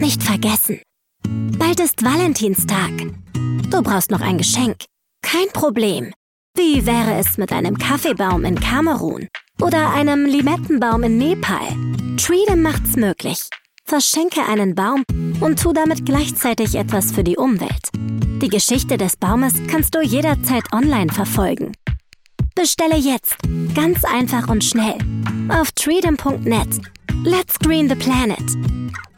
nicht vergessen. Bald ist Valentinstag. Du brauchst noch ein Geschenk. Kein Problem. Wie wäre es mit einem Kaffeebaum in Kamerun oder einem Limettenbaum in Nepal? Treedom macht's möglich. Verschenke einen Baum und tu damit gleichzeitig etwas für die Umwelt. Die Geschichte des Baumes kannst du jederzeit online verfolgen. Bestelle jetzt, ganz einfach und schnell, auf treedom.net. Let's green the planet.